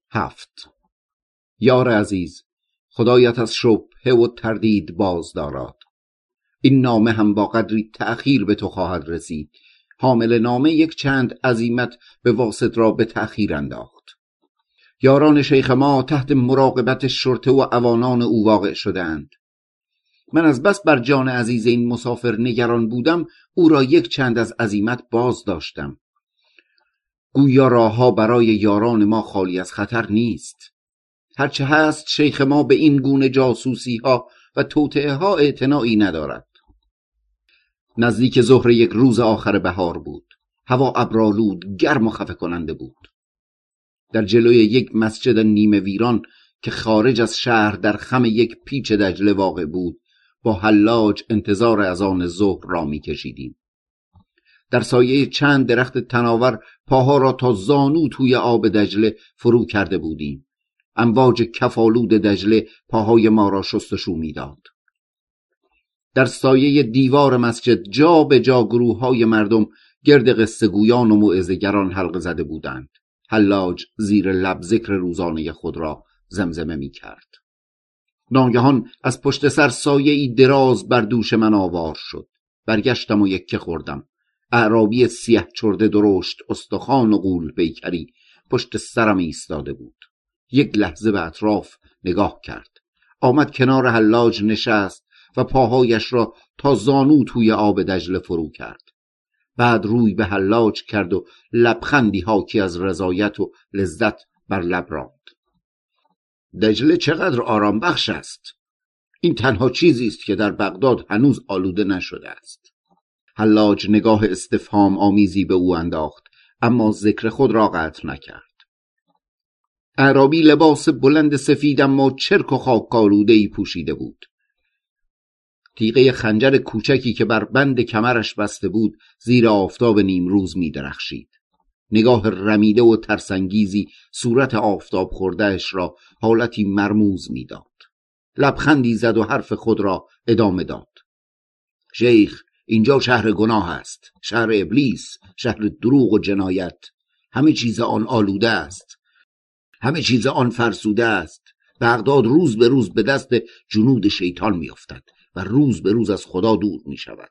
7. یار عزیز، خدایت از شبهه و تردید باز داراد. این نامه هم با قدری تأخیر به تو خواهد رسید. حامل نامه یک چند عزیمت به واسط را به تأخیر انداخت. یاران شیخ ما تحت مراقبت شرطه و عوانان او واقع شدند. من از بس بر جان عزیز این مسافر نگران بودم، او را یک چند از عزیمت باز داشتم. گویا راهها برای یاران ما خالی از خطر نیست. هرچه هست شیخ ما به این گونه جاسوسی ها و توطئه ها اعتنایی ندارد. نزدیک ظهر یک روز آخر بهار بود. هوا ابرآلود، گرم و خفه کننده بود. در جلوی یک مسجد نیمه ویران که خارج از شهر در خم یک پیچ دجله واقع بود، با حلاج انتظار اذان ظهر را می کشیدیم. در سایه چند درخت تناور پاها را تا زانو توی آب دجله فرو کرده بودیم. امواج کفالود دجله پاهای ما را شستشو می داد. در سایه دیوار مسجد جا به جا گروه‌های مردم گرد قصه گویان و موعظه‌گران حلقه زده بودند. حلاج زیر لب ذکر روزانه خود را زمزمه می کرد. ناگهان از پشت سر سایه‌ای دراز بر دوش من آوار شد. برگشتم و یکه خوردم. اعرابی سیه چرده درشت، استخوان و غول پیکری پشت سرم ایستاده بود. یک لحظه به اطراف نگاه کرد. آمد کنار حلاج نشست و پاهایش را تا زانو توی آب دجله فرو کرد. بعد روی به حلاج کرد و لبخندی حاکی از رضایت و لذت بر لب راند. دجله چقدر آرام بخش است. این تنها چیزی است که در بغداد هنوز آلوده نشده است. حلاج نگاه استفهام آمیزی به او انداخت، اما ذکر خود را قطع نکرد. اعرابی لباس بلند سفید اما چرک و خاک آلوده‌ای پوشیده بود. تیغه خنجر کوچکی که بر بند کمرش بسته بود زیر آفتاب نیمروز می درخشید. نگاه رمیده و ترسانگیزی صورت آفتاب خوردهش را حالتی مرموز می داد. لبخندی زد و حرف خود را ادامه داد. شیخ، اینجا شهر گناه است، شهر ابلیس، شهر دروغ و جنایت. همه چیز آن آلوده است، همه چیز آن فرسوده است. بغداد روز به روز به دست جنود شیطان می افتد و روز به روز از خدا دور می شود.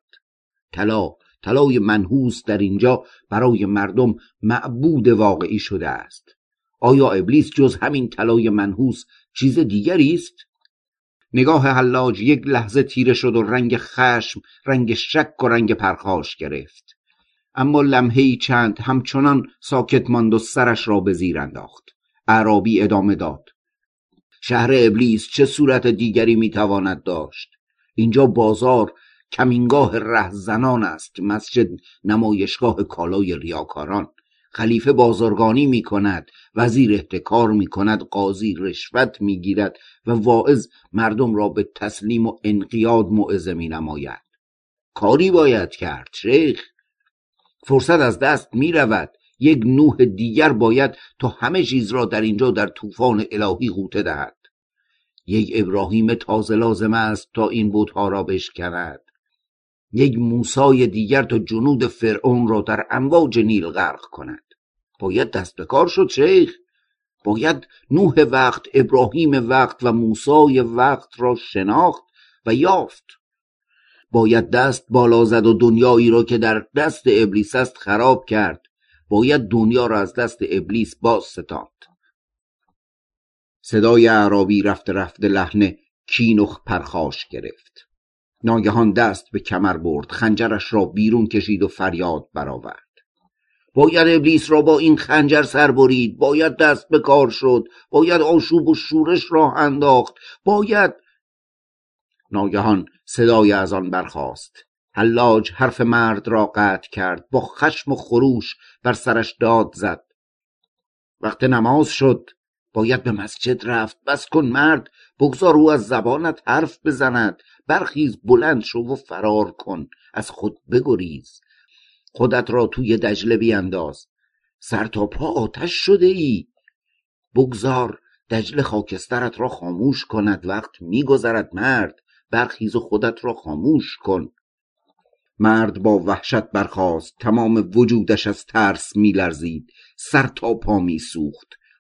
طلای منحوس در اینجا برای مردم معبود واقعی شده است. آیا ابلیس جز همین طلای منحوس چیز دیگری است؟ نگاه حلاج یک لحظه تیره شد و رنگ خشم، رنگ شک و رنگ پرخاش گرفت. اما لمحه‌ای چند همچنان ساکت ماند و سرش را به زیر انداخت. اعرابی ادامه داد. شهر ابلیس چه صورت دیگری میتواند داشت؟ اینجا بازار، کمینگاه رهزنان است، مسجد نمایشگاه کالای ریاکاران. خلیفه بازرگانی می کند، وزیر احتکار می کند، قاضی رشوت می گیرد و واعظ مردم را به تسلیم و انقیاد موعظه می نماید. کاری باید کرد شیخ. فرصت از دست می رود. یک نوح دیگر باید تا همه چیز را در اینجا در طوفان الهی غوطه دهد. یک ابراهیم تازه لازم است تا این بت‌ها را بشکند. یک موسی دیگر تا جنود فرعون را در امواج نیل غرق کند. باید دست به کار شد شیخ. باید نوح وقت، ابراهیم وقت و موسی وقت را شناخت و یافت. باید دست بالا زد و دنیایی را که در دست ابلیس است خراب کرد. باید دنیا را از دست ابلیس باز ستاند. صدای اعرابی رفته رفته لحن کین و پرخاش گرفت. ناگهان دست به کمر برد، خنجرش را بیرون کشید و فریاد برآورد. باید ابلیس را با این خنجر سر برید. باید دست به کار شد. باید آشوب و شورش را انداخت. باید. ناگهان صدای اذان برخاست. حلاج حرف مرد را قطع کرد. با خشم و خروش بر سرش داد زد. وقت نماز شد. باید به مسجد رفت. بس کن مرد، بگذار او از زبانت حرف بزند. برخیز، بلند شو و فرار کن. از خود بگریز. خودت را توی دجله بیانداز. سر تا پا آتش شده ای. بگذار دجله خاکسترت را خاموش کند. وقت میگذرد مرد. برخیز و خودت را خاموش کن. مرد با وحشت برخاست. تمام وجودش از ترس میلرزید. سر تا پا میسوخت.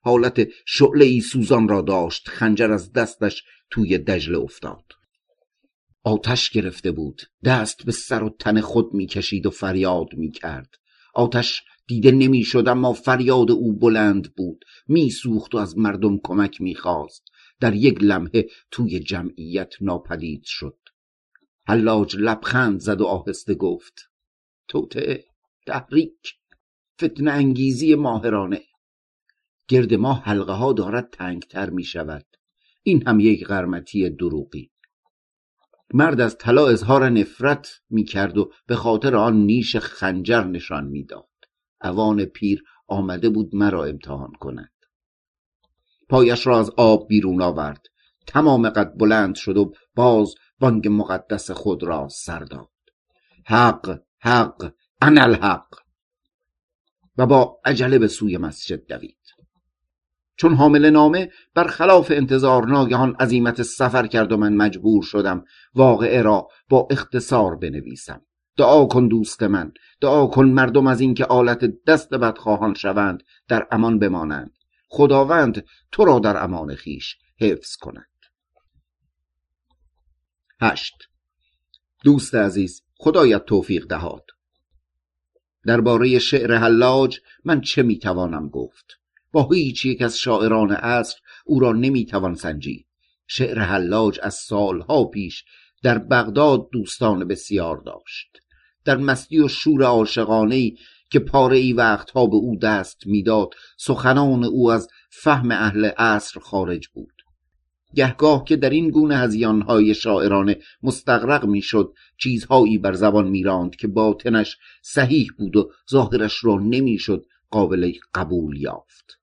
حالت شعله‌ای سوزان را داشت. خنجر از دستش توی دجله افتاد. آتش گرفته بود. دست به سر و تن خود می‌کشید و فریاد می‌کرد. آتش دیده نمی‌شد، اما فریاد او بلند بود. می‌سوخت و از مردم کمک می‌خواست. در یک لمحه توی جمعیت ناپدید شد. حلاج لبخند زد و آهسته گفت: توطئه، تحریک، فتنه انگیزی ماهرانه. گرد ما حلقه ها دارد تنگتر می شود. این هم یک قرمتی دروغی. مرد از طلا اظهار نفرت می کرد و به خاطر آن نیش خنجر نشان می داد. اوان پیر آمده بود مرا امتحان کند. پایش را از آب بیرون آورد. تمام قد بلند شد و باز بانگ مقدس خود را سر داد: حق، حق، انا الحق. و با عجله به سوی مسجد دوید. چون حامل نامه برخلاف انتظار ناگهان عزیمت سفر کرد و من مجبور شدم واقعه را با اختصار بنویسم. دعا کن دوست من، دعا کن مردم از این که آلت دست بدخواهان شوند در امان بمانند. خداوند تو را در امان خیش حفظ کند. 8. دوست عزیز، خدایت توفیق دهاد. درباره شعر حلاج من چه میتوانم گفت؟ با هیچ یک از شاعران عصر او را نمیتوان سنجید. شعر حلاج از سالها پیش در بغداد دوستان بسیار داشت. در مستی و شور عاشقانه‌ای که پاره‌ای وقتها به او دست میداد، سخنان او از فهم اهل عصر خارج بود. گهگاه که در این گونه هذیان‌های شاعرانه مستغرق میشد، چیزهایی بر زبان میراند که باطنش صحیح بود و ظاهرش را نمیشد قابل قبول یافت.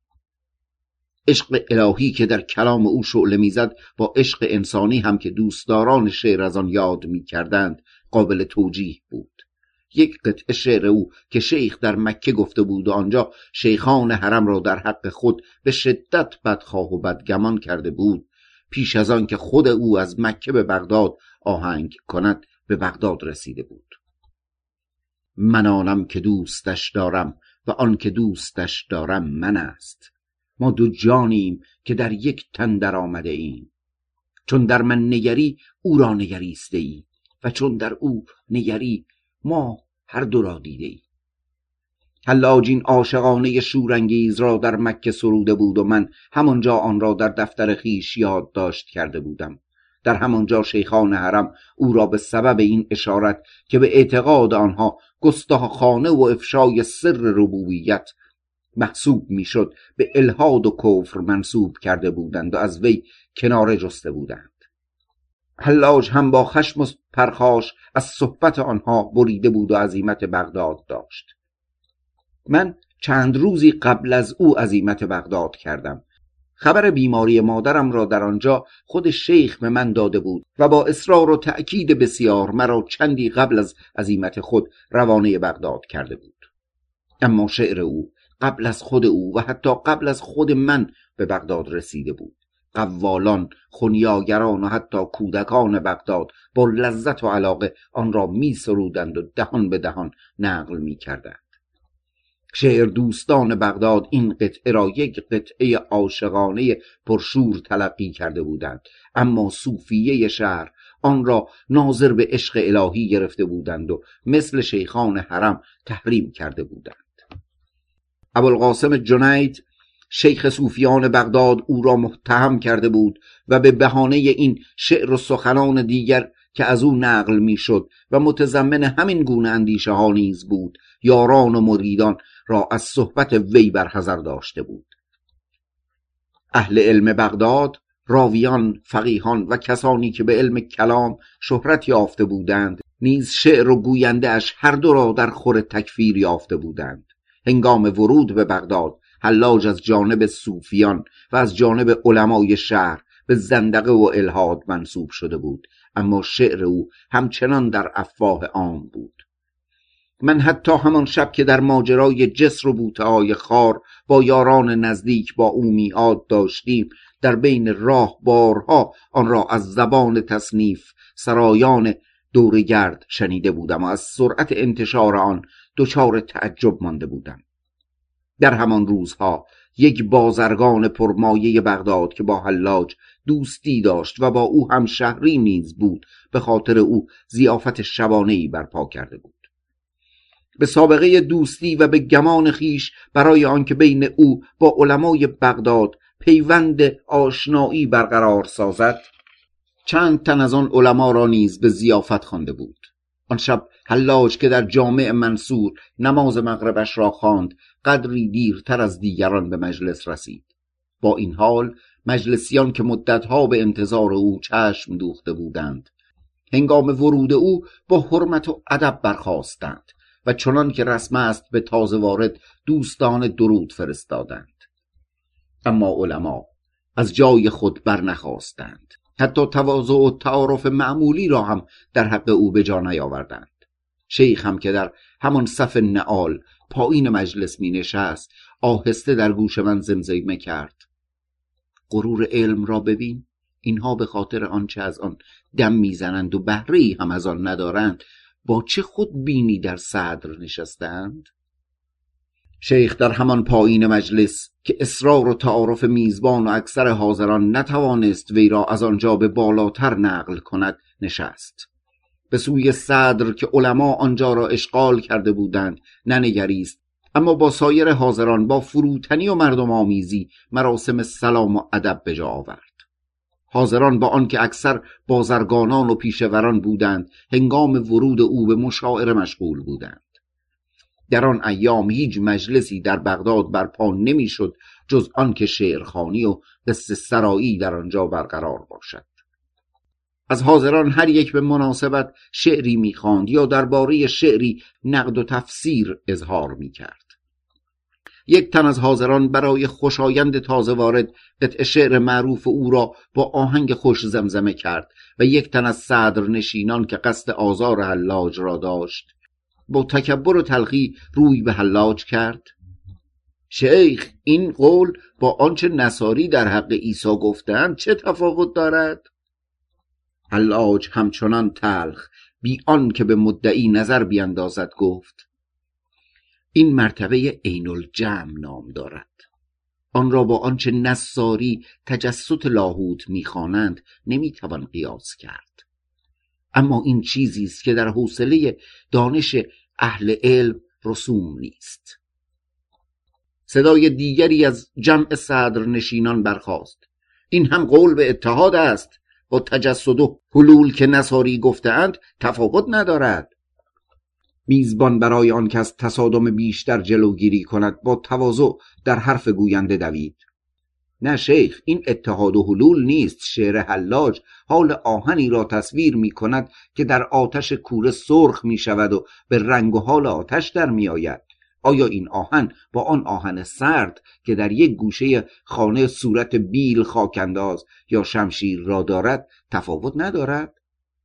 عشق الهی که در کلام او شعله میزد با عشق انسانی هم که دوستداران شعر از آن یاد میکردند قابل توجیه بود. یک قطعه شعر او که شیخ در مکه گفته بود و آنجا شیخان حرم را در حق خود به شدت بدخواه و بدگمان کرده بود، پیش از آن که خود او از مکه به بغداد آهنگ کند به بغداد رسیده بود. من آنم که دوستش دارم و آن که دوستش دارم من است. ما دو جانیم که در یک تن در آمده ایم. چون در من نگری او را نگریسته ای و چون در او نگری ما هر دو را دیده ای. حلاج این عاشقانه شورانگیز را در مکه سروده بود و من همانجا آن را در دفتر خیش یادداشت کرده بودم. در همانجا شیخان حرم او را به سبب این اشارت که به اعتقاد آنها گستاخانه و افشای سر ربوبیت محسوب میشد به الحاد و کفر منسوب کرده بودند و از وی کناره جسته بودند. حلاج هم با خشم و پرخاش از صحبت آنها بریده بود و عزیمت بغداد داشت. من چند روزی قبل از او عزیمت بغداد کردم. خبر بیماری مادرم را در آنجا خود شیخ به من داده بود و با اصرار و تأکید بسیار مرا چندی قبل از عزیمت خود روانه بغداد کرده بود. اما شعر او قبل از خود او و حتی قبل از خود من به بغداد رسیده بود. قوالان، خنیاگران و حتی کودکان بغداد با لذت و علاقه آن را می سرودند و دهان به دهان نقل می کردند. شعر دوستان بغداد این قطعه را یک قطعه عاشقانه پرشور تلقی کرده بودند، اما صوفیه شهر آن را ناظر به عشق الهی گرفته بودند و مثل شیخان حرم تحریم کرده بودند. ابوالقاسم جنید شیخ صوفیان بغداد او را متهم کرده بود و به بهانه این شعر و سخنان دیگر که از او نقل میشد و متضمن همین گونه اندیشه ها نیز بود، یاران و مریدان را از صحبت وی برحذر داشته بود. اهل علم بغداد، راویان، فقیهان و کسانی که به علم کلام شهرت یافته بودند نیز شعر و گوینده اش هر دو را در خور تکفیر یافته بودند. هنگام ورود به بغداد حلاج از جانب صوفیان و از جانب علمای شهر به زندقه و الحاد منسوب شده بود، اما شعر او همچنان در افواه عام بود. من حتی همان شب که در ماجرای جسر و بوته‌های خار با یاران نزدیک با او میعاد داشتیم، در بین راه بارها آن را از زبان تصنیف سرایان دورگرد شنیده بودم و از سرعت انتشار آن دچار تعجب مانده بودم. در همان روزها یک بازرگان پرمایه بغداد که با حلاج دوستی داشت و با او هم شهری نیز بود، به خاطر او ضیافت شبانه‌ای برپا کرده بود. به سابقه دوستی و به گمان خیش برای آنکه بین او با علمای بغداد پیوند آشنایی برقرار سازد، چند تن از آن علما را نیز به ضیافت خوانده بود. آن شب حلاج که در جامع منصور نماز مغربش را خواند، قدری دیرتر از دیگران به مجلس رسید. با این حال مجلسیان که مدتها به انتظار او چشم دوخته بودند، هنگام ورود او با حرمت و ادب برخاستند و چنان که رسم است به تازه وارد دوستان درود فرستادند. اما علما از جای خود برنخاستند، حتی تواضع و تعارف معمولی را هم در حق او به جا نیاوردند. شیخ هم که در همان صف نعال پایین مجلس می نشست، آهسته در گوش من زمزمه کرد: غرور علم را ببین، اینها به خاطر آنچه از آن دم میزنند و بهره‌ای هم از آن ندارند، با چه خود بینی در صدر نشستند. شیخ در همان پایین مجلس که اصرار و تعارف میزبان و اکثر حاضران نتوانست وی را از آنجا به بالاتر نقل کند نشست. به سوی صدر که علما آنجا را اشغال کرده بودند ننگریست، اما با سایر حاضران با فروتنی و مردم آمیزی مراسم سلام و ادب به جا آورد. حاضران با آنکه اکثر بازرگانان و پیشوران بودند، هنگام ورود او به مشاعره مشغول بودند. در آن ایام هیچ مجلسی در بغداد برپا نمیشد جز آنکه شعرخوانی و قصه سرایی در آنجا برقرار باشد. از حاضران هر یک به مناسبت شعری می‌خواند یا درباره شعری نقد و تفسیر اظهار می‌کرد. یک تن از حاضران برای خوشایند تازه وارد قطع شعر معروف او را با آهنگ خوش زمزمه کرد و یک تن از صدر نشینان که قصد آزار حلاج را داشت با تکبر و تلخی روی به حلاج کرد: شیخ، این قول با آنچه نصاری در حق عیسی گفتند چه تفاوت دارد؟ حلاج همچنان تلخ بی آن که به مدعی نظر بیندازد گفت: این مرتبه عین الجمع نام دارد. آن را با آنچه نصاری تجسد لاهوت می‌خوانند نمی‌توان قیاس کرد. اما این چیزی است که در حوصله دانش اهل علم رسوم نیست. صدای دیگری از جمع صدر نشینان برخاست: این هم قول به اتحاد است، با تجسد و حلول که نصاری گفتند تفاوت ندارد. میزبان برای آن که از تصادم بیشتر جلوگیری کند با تواضع در حرف گوینده دوید: نه شیخ، این اتحاد و حلول نیست. شعر حلاج حال آهنی را تصویر می کند که در آتش کوره سرخ می شود و به رنگ و حال آتش در می آید. آیا این آهن با آن آهن سرد که در یک گوشه خانه صورت بیل خاکنداز یا شمشیر را دارد تفاوت ندارد؟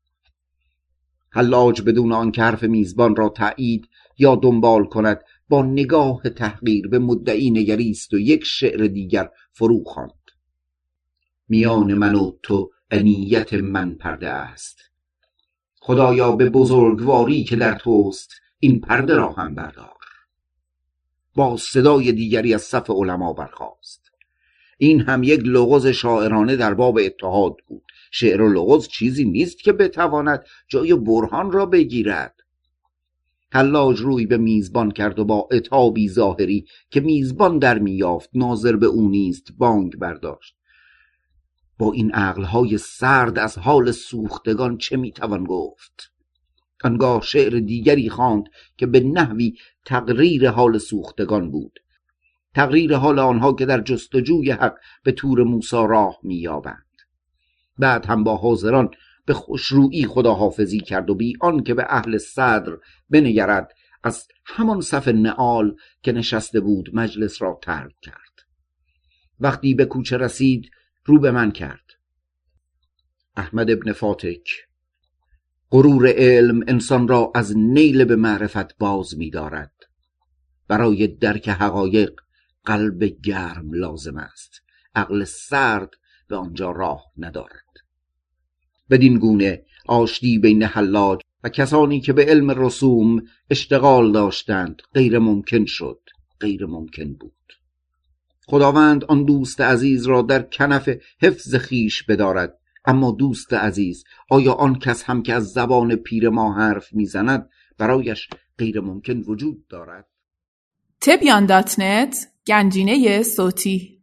حلاج بدون آن که حرف میزبان را تایید یا دنبال کند با نگاه تحقیر به مدعی نگریست و یک شعر دیگر فرو خواند: میان من و تو انیت من پرده است، خدایا به بزرگواری که در توست این پرده را هم بردار. با صدای دیگری از صف علما برخاست: این هم یک لغز شاعرانه در باب اتحاد بود. شعر و لغز چیزی نیست که بتواند جای برهان را بگیرد. حلاج روی به میزبان کرد و با عتابی ظاهری که میزبان در میافت ناظر به او نیست بانگ برداشت: با این عقلهای سرد از حال سوختگان چه میتوان گفت؟ آنگاه شعر دیگری خواند که به نحوی تقریر حال سوختگان بود، تقریر حال آنها که در جستجوی حق به طور موسی راه مییابند. بعد هم با حاضران به خوشرویی خداحافظی کرد و بی آن که به اهل صدر بنگرد از همان صف نعال که نشسته بود مجلس را ترک کرد. وقتی به کوچه رسید رو به من کرد: احمد ابن فاتک، غرور علم انسان را از نیل به معرفت باز می دارد. برای درک حقایق قلب گرم لازم است، عقل سرد به آنجا راه ندارد. بدین گونه آشتی بین حلاج و کسانی که به علم رسوم اشتغال داشتند غیر ممکن شد، غیر ممکن بود. خداوند آن دوست عزیز را در کنف حفظ خیش بدارد. اما دوست عزیز، آیا آن کس هم که از زبان پیر ما حرف میزند برایش غیر ممکن وجود دارد؟ تبیان.net گنجینه صوتی